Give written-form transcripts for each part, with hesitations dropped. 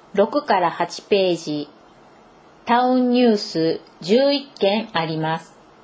6から8ページ、タウンニュース11件あります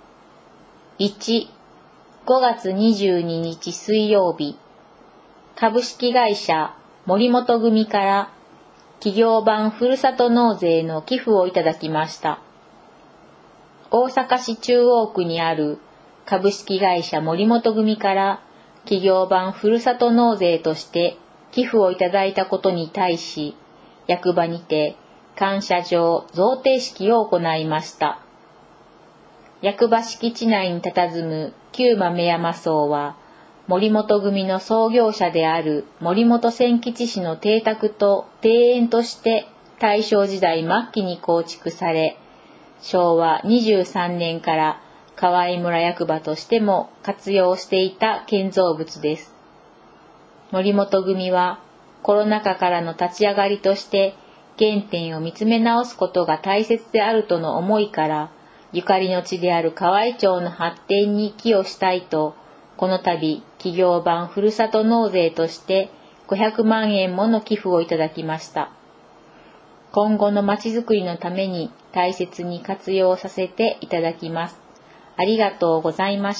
。1、5月22日水曜日、株式会社森本組から企業版ふるさと納税の寄付をいただきました。大阪市中央区にある株式会社森本組から企業版ふるさと納税として寄付をいただいたことに対し、役場にて感謝状贈呈式を行いました。役場敷地内に佇む旧豆山荘は、森本組の創業者である森本千吉氏の邸宅と庭園として大正時代末期に構築され、昭和23年から河合村役場としても活用していた建造物です。森本組はコロナ禍からの立ち上がりとして原点を見つめ直すことが大切であるとの思いから、ゆかりの地である河合町の発展に寄与したいと、この度企業版ふるさと納税として500万円もの寄付をいただきました。今後のまちづくりのために大切に活用させていただきます。ありがとうございました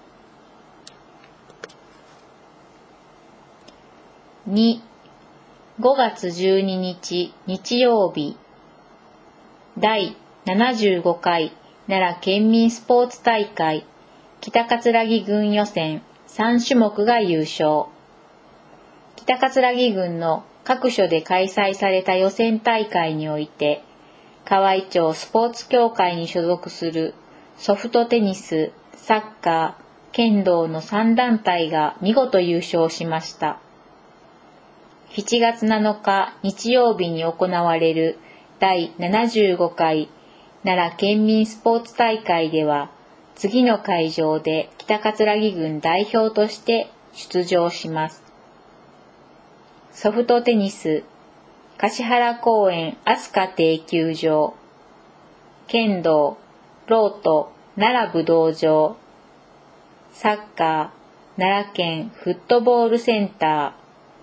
。2、5月12日日曜日、第75回奈良県民スポーツ大会北葛城郡予選3種目が優勝。北葛城郡の各所で開催された予選大会において、河合町スポーツ協会に所属するソフトテニス、サッカー、剣道の3団体が見事優勝しました。7月7日日曜日に行われる第75回奈良県民スポーツ大会では、次の会場で北葛城郡代表として出場します。ソフトテニス、橿原公園飛鳥亭球場、剣道、ロート奈良武道場、サッカー、奈良県フットボールセンタ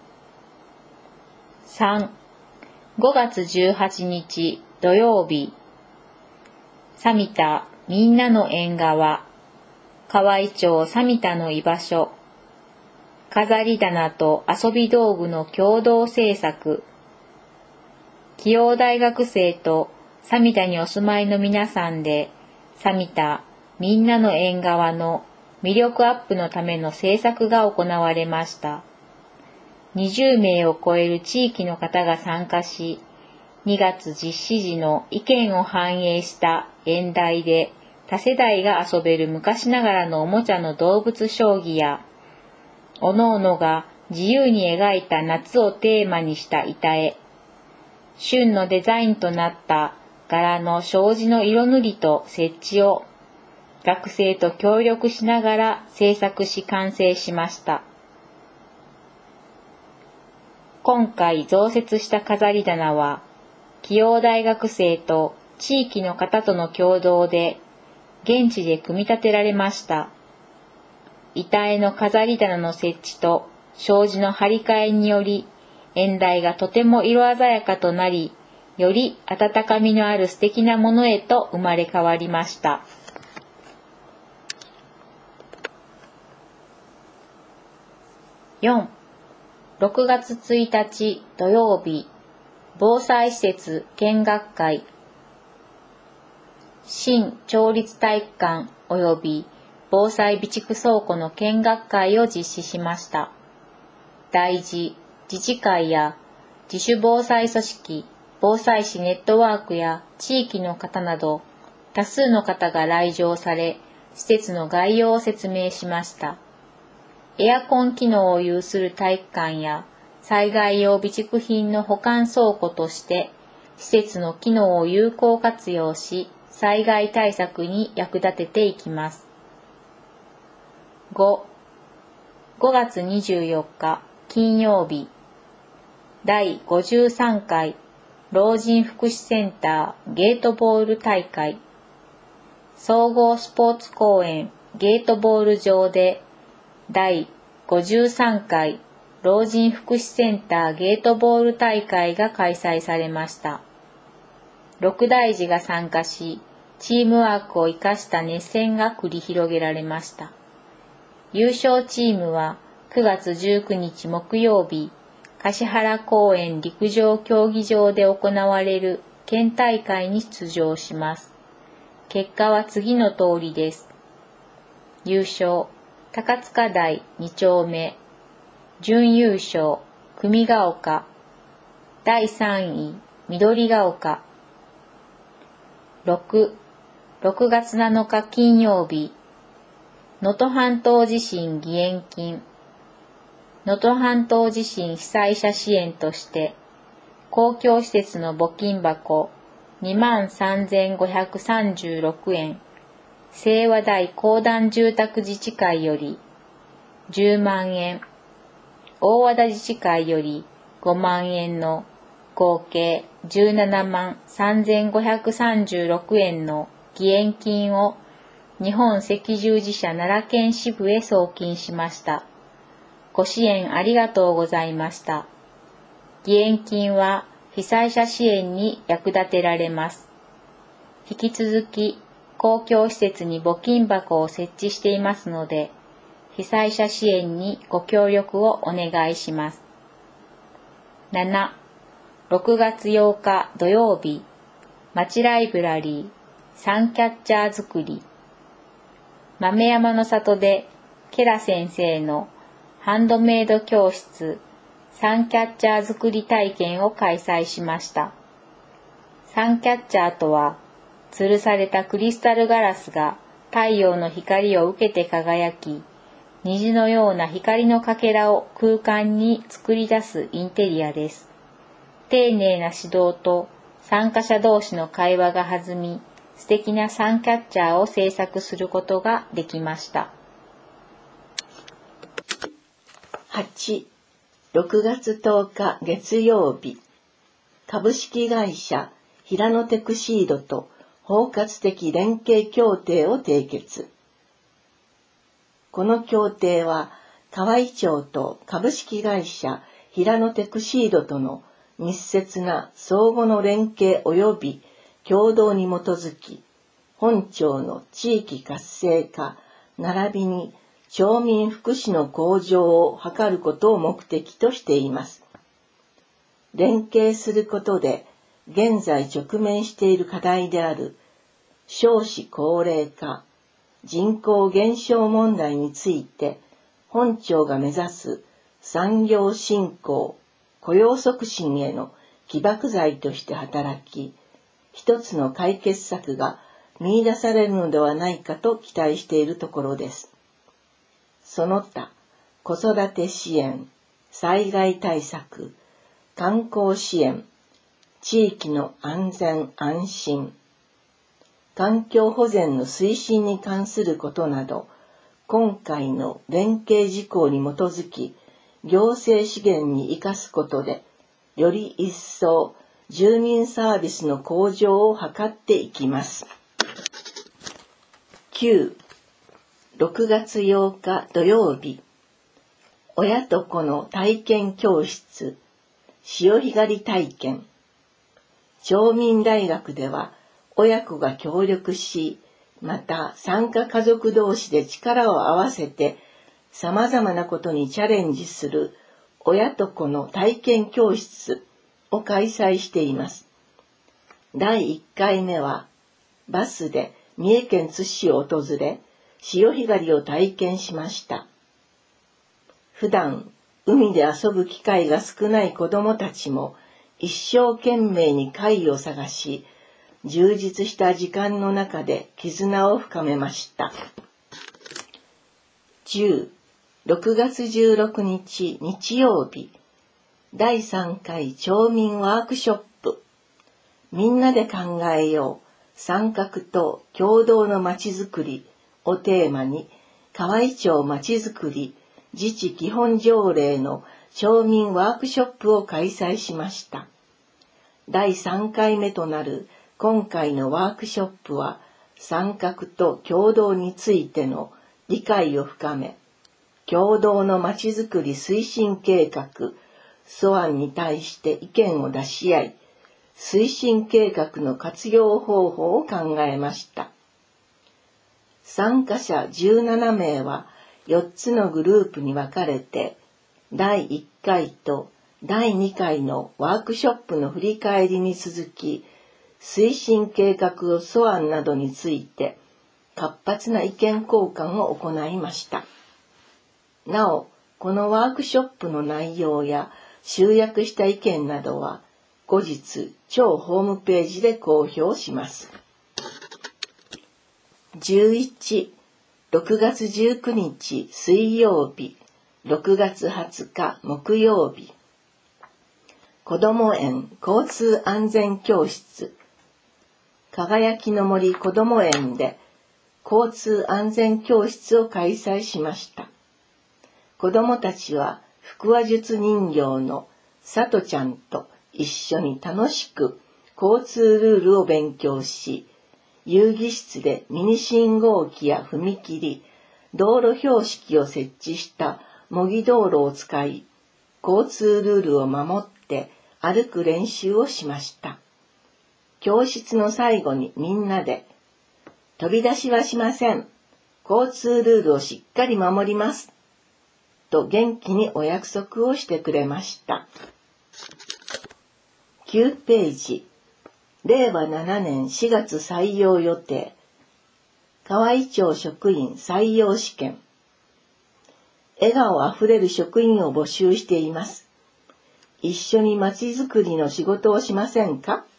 ー。3、5月18日土曜日、サミタみんなの縁側、河合町サミタの居場所、飾り棚と遊び道具の共同制作、紀陽大学生とサミタにお住まいの皆さんで、サミタみんなの縁側の魅力アップのための制作が行われました。20名を超える地域の方が参加し、2月実施時の意見を反映した演題で多世代が遊べる昔ながらのおもちゃの動物将棋や、おのおのが自由に描いた夏をテーマにした板絵、旬のデザインとなった柄の障子の色塗りと設置を学生と協力しながら制作し完成しました。今回増設した飾り棚は、紀陽大学生と地域の方との共同で現地で組み立てられました。板絵の飾り棚の設置と障子の張り替えにより、演題がとても色鮮やかとなり、より温かみのある素敵なものへと生まれ変わりました。4、6月1日土曜日、防災施設見学会、新町立体育館及び防災備蓄倉庫の見学会を実施しました。大事、自治会や自主防災組織、防災士ネットワークや地域の方など多数の方が来場され、施設の概要を説明しました。エアコン機能を有する体育館や災害用備蓄品の保管倉庫として施設の機能を有効活用し、災害対策に役立てていきます。5月24日金曜日、第53回老人福祉センターゲートボール大会、総合スポーツ公園ゲートボール場で第53回老人福祉センターゲートボール大会が開催されました。6大寺が参加し、チームワークを生かした熱戦が繰り広げられました。優勝チームは9月19日木曜日、橿原公園陸上競技場で行われる県大会に出場します。結果は次の通りです。優勝、高塚台2丁目。準優勝、久美ヶ丘。第3位、緑ヶ丘。6月7日金曜日、能登半島地震義援金。能登半島地震被災者支援として、公共施設の募金箱23,536円、清和台公団住宅自治会より10万円、大和田自治会より5万円の合計17万3,536円の義援金を日本赤十字社奈良県支部へ送金しました。ご支援ありがとうございました。義援金は被災者支援に役立てられます。引き続き公共施設に募金箱を設置していますので、被災者支援にご協力をお願いします。7、6月8日土曜日、町ライブラリー、サンキャッチャー作り。豆山の里でケラ先生のハンドメイド教室、サンキャッチャー作り体験を開催しました。サンキャッチャーとは、吊るされたクリスタルガラスが太陽の光を受けて輝き、虹のような光のかけらを空間に作り出すインテリアです。丁寧な指導と参加者同士の会話が弾み、素敵なサンキャッチャーを制作することができました。 8、6月10日月曜日、株式会社平野テクシードと包括的連携協定を締結。この協定は河合町と株式会社平野テクシードとの密接な相互の連携及び共同に基づき、本町の地域活性化並びに町民福祉の向上を図ることを目的としています。連携することで現在直面している課題である少子高齢化、人口減少問題について本町が目指す産業振興、雇用促進への起爆剤として働き、一つの解決策が見出されるのではないかと期待しているところです。その他、子育て支援、災害対策、観光支援、地域の安全安心、環境保全の推進に関することなど、今回の連携事項に基づき、行政資源に生かすことで、より一層住民サービスの向上を図っていきます。9、6月8日土曜日、親と子の体験教室、潮干狩り体験。町民大学では親子が協力し、また参加家族同士で力を合わせて様々なことにチャレンジする親と子の体験教室を開催しています。第1回目はバスで三重県津市を訪れ、潮干狩りを体験しました。普段海で遊ぶ機会が少ない子どもたちも一生懸命に貝を探し、充実した時間の中で絆を深めました。10、6月16日日曜日、第3回町民ワークショップ、みんなで考えよう、参画と共同のまちづくりをテーマに、河合町まちづくり自治基本条例の町民ワークショップを開催しました。第3回目となる今回のワークショップは、参画と共同についての理解を深め、 共同のまちづくり推進計画素案に対して意見を出し合い、推進計画の活用方法を考えました。参加者17名は4つのグループに分かれて、第1回と第2回のワークショップの振り返りに続き、推進計画素案などについて活発な意見交換を行いました。なお、このワークショップの内容や集約した意見などは後日超ホームページで公表します。11、6月19日水曜日、6月20日木曜日。こども園交通安全教室。輝きの森こども園で交通安全教室を開催しました。子どもたちは腹話術人形のさとちゃんと一緒に楽しく交通ルールを勉強し、遊戯室でミニ信号機や踏切、道路標識を設置した模擬道路を使い、交通ルールを守って歩く練習をしました。教室の最後にみんなで、飛び出しはしません。交通ルールをしっかり守ります。と元気にお約束をしてくれました。9ページ、令和7年4月採用予定。河合町職員採用試験。笑顔あふれる職員を募集しています。一緒にまちづくりの仕事をしませんか？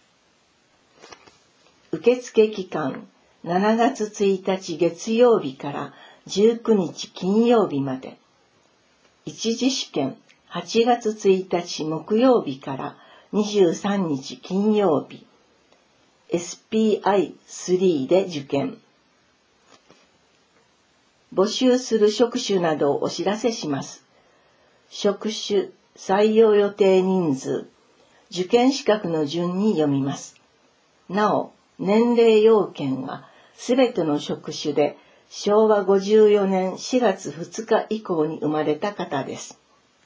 受付期間7月1日月曜日から19日金曜日まで。一次試験8月1日木曜日から23日金曜日。SPI3 で受験。募集する職種などをお知らせします。職種、採用予定人数、受験資格の順に読みます。なお、年齢要件はすべての職種で昭和54年4月2日以降に生まれた方です。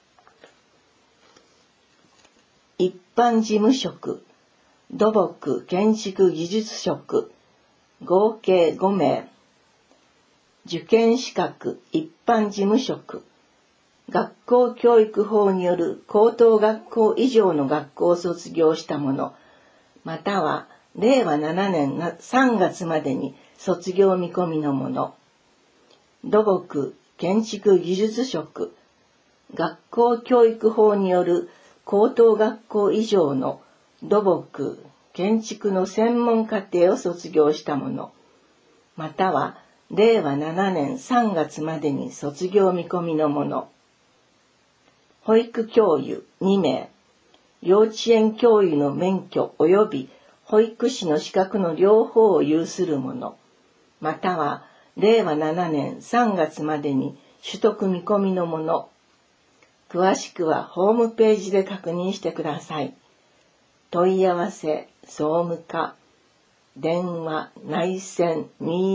一般事務職、土木建築技術職、合計5名。受験資格一般事務職、学校教育法による高等学校以上の学校を卒業した者、または令和7年3月までに卒業見込みの者。土木建築技術職、学校教育法による高等学校以上の土木建築の専門課程を卒業した者、または令和7年3月までに卒業見込みの者。保育教諭2名、幼稚園教諭の免許及び保育士の資格の両方を有する者、または令和7年3月までに取得見込みの者。詳しくはホームページで確認してください。問い合わせ、総務課、電話内線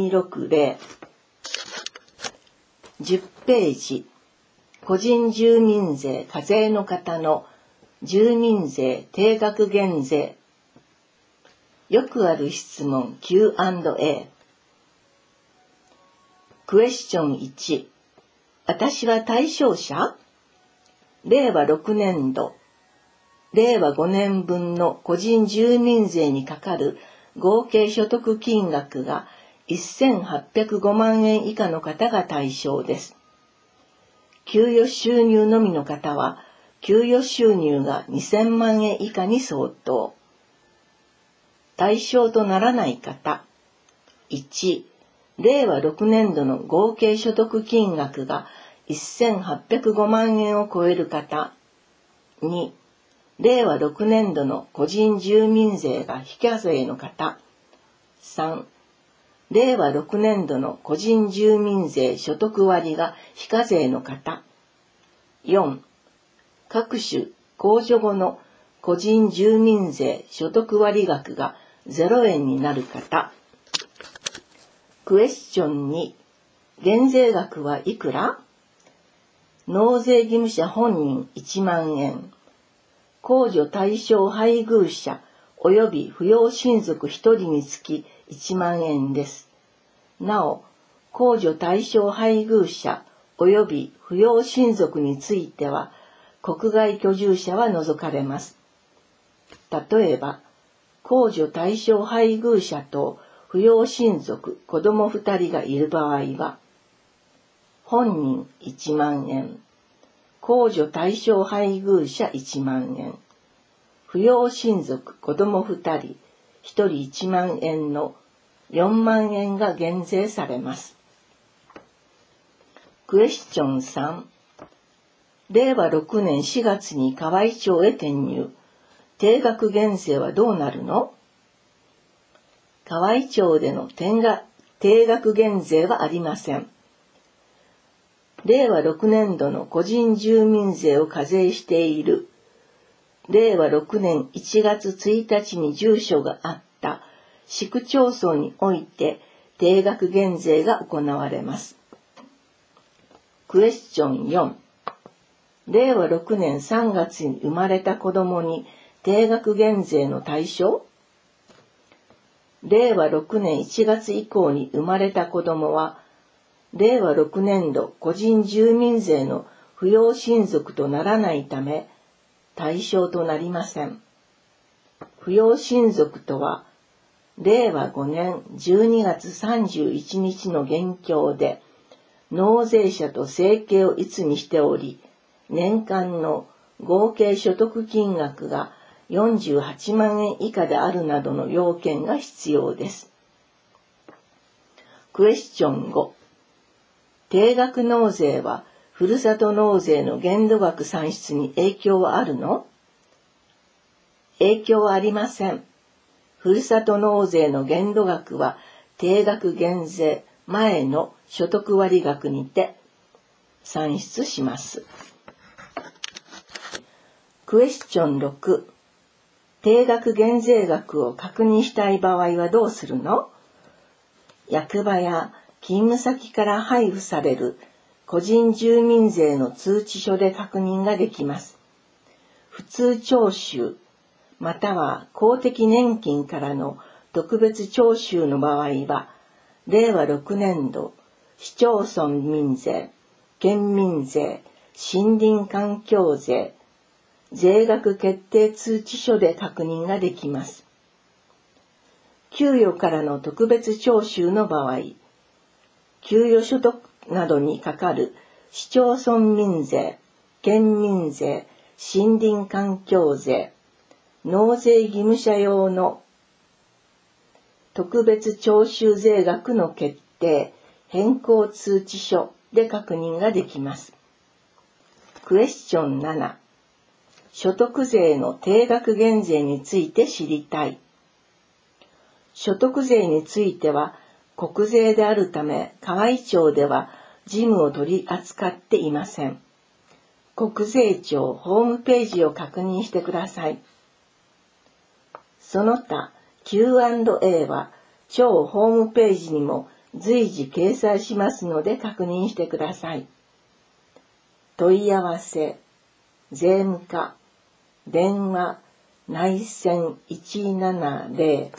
260。10ページ、個人住民税課税の方の住民税定額減税。よくある質問 Q&A。クエスチョン1、私は対象者？令和6年度、令和5年分の個人住民税にかかる合計所得金額が1805万円以下の方が対象です。給与収入のみの方は、給与収入が2000万円以下に相当。対象とならない方。1、令和6年度の合計所得金額が1805万円を超える方。2、令和6年度の個人住民税が非課税の方。3、令和6年度の個人住民税所得割が非課税の方。4、各種控除後の個人住民税所得割額が0円になる方。クエスチョン2、減税額はいくら？ 納税義務者本人1万円、控除対象配偶者及び扶養親族1人につき1万円です。なお、控除対象配偶者及び扶養親族については、国外居住者は除かれます。例えば、控除対象配偶者と扶養親族、子供2人がいる場合は、本人1万円、控除対象配偶者1万円、扶養親族、子供2人、1人1万円の4万円が減税されます。クエスチョン3、令和6年4月に河合町へ転入。定額減税はどうなるの？河合町での定額減税はありません。令和6年度の個人住民税を課税している令和6年1月1日に住所があった市区町村において定額減税が行われます。クエスチョン4、令和6年3月に生まれた子供に定額減税の対象？令和6年1月以降に生まれた子供は、令和6年度個人住民税の扶養親族とならないため、対象となりません。扶養親族とは、令和5年12月31日の現況で、納税者と生計を一にしており、年間の合計所得金額が48万円以下であるなどの要件が必要です。クエスチョン5、定額納税はふるさと納税の限度額算出に影響はあるの？影響はありません。ふるさと納税の限度額は定額減税前の所得割額にて算出します。クエスチョン6、定額減税額を確認したい場合はどうするの？役場や勤務先から配布される個人住民税の通知書で確認ができます。普通徴収または公的年金からの特別徴収の場合は、令和6年度市町村民税、県民税、森林環境税、税額決定通知書で確認ができます。給与からの特別徴収の場合、給与所得などにかかる市町村民税、県民税、森林環境税、納税義務者用の特別徴収税額の決定、変更通知書で確認ができます。クエスチョン7、所得税の定額減税について知りたい。所得税については国税であるため、河合町では事務を取り扱っていません。国税庁ホームページを確認してください。その他 Q&A は庁ホームページにも随時掲載しますので確認してください。問い合わせ、税務課、電話、内線170。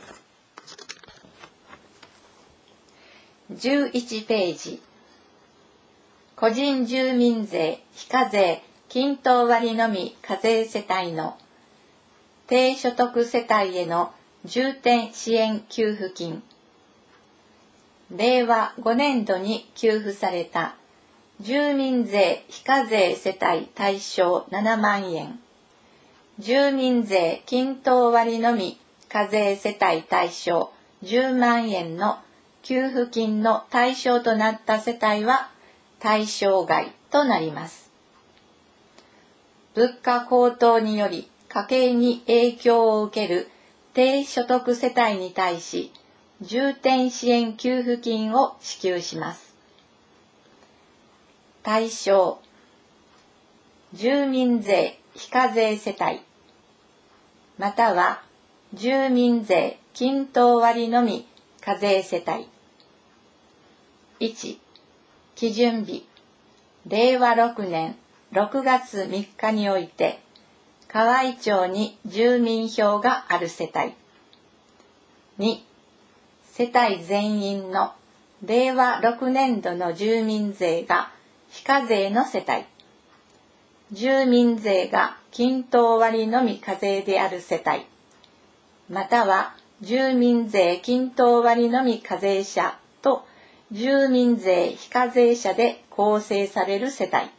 11ページ。個人住民税非課税均等割のみ課税世帯の低所得世帯への重点支援給付金。令和5年度に給付された住民税非課税世帯対象7万円、住民税均等割のみ課税世帯対象10万円の給付金の対象となった世帯は対象外となります。物価高騰により家計に影響を受ける低所得世帯に対し重点支援給付金を支給します。対象、住民税非課税世帯または住民税均等割のみ課税世帯。1、基準日令和6年6月3日において河合町に住民票がある世帯。2、世帯全員の令和6年度の住民税が非課税の世帯。住民税が均等割のみ課税である世帯。または住民税均等割のみ課税者と住民税非課税者で構成される世帯。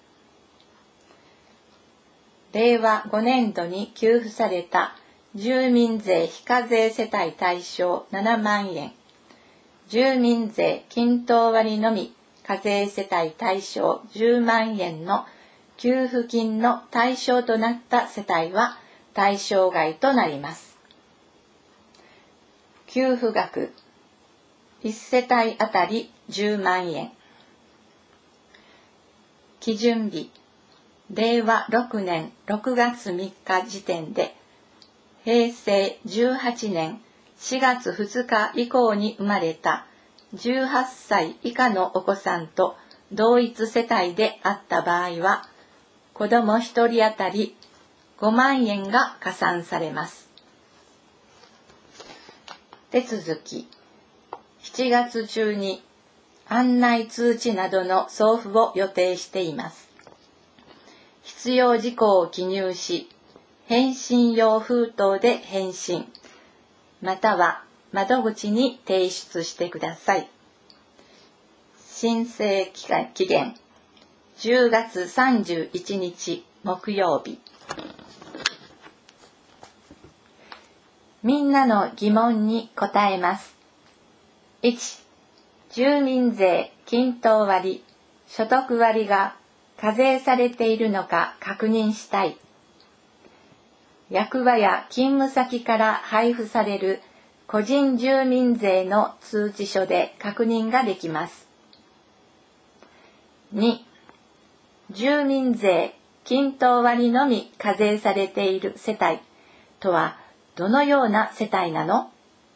令和5年度に給付された住民税非課税世帯対象7万円、住民税均等割のみ課税世帯対象10万円の給付金の対象となった世帯は対象外となります。給付額1世帯あたり10万円。基準日令和6年6月3日時点で平成18年4月2日以降に生まれた18歳以下のお子さんと同一世帯であった場合は子ども1人当たり5万円が加算されます。手続き7月中に案内通知などの送付を予定しています。必要事項を記入し、返信用封筒で返信、または窓口に提出してください。申請期限10月31日木曜日。みんなの疑問に答えます。1、住民税均等割、所得割が課税されているのか確認したい。役場や勤務先から配布される個人住民税の通知書で確認ができます。2、住民税均等割のみ課税されている世帯とはどのような世帯なの？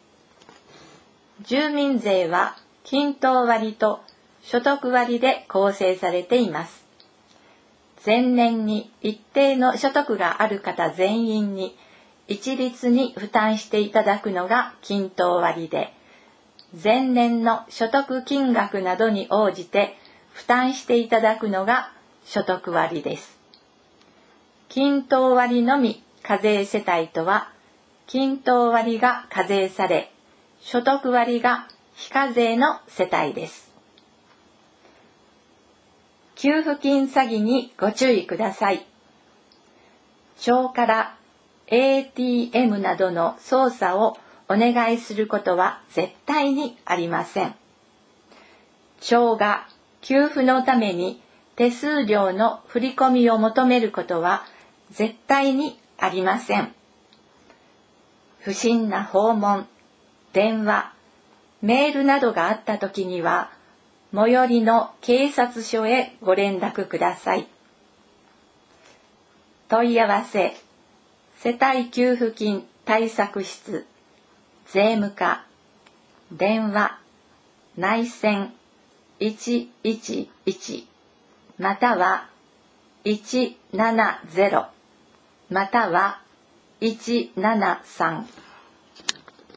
住民税は均等割と所得割で構成されています。前年に一定の所得がある方全員に一律に負担していただくのが均等割で、前年の所得金額などに応じて負担していただくのが所得割です。均等割のみ課税世帯とは、均等割が課税され、所得割が非課税の世帯です。給付金詐欺にご注意ください。町から ATM などの操作をお願いすることは絶対にありません。町が給付のために手数料の振り込みを求めることは絶対にありません。不審な訪問、電話、メールなどがあったときには、最寄りの警察署へご連絡ください。問い合わせ、世帯給付金対策室、税務課、電話、内線111、または170、または173。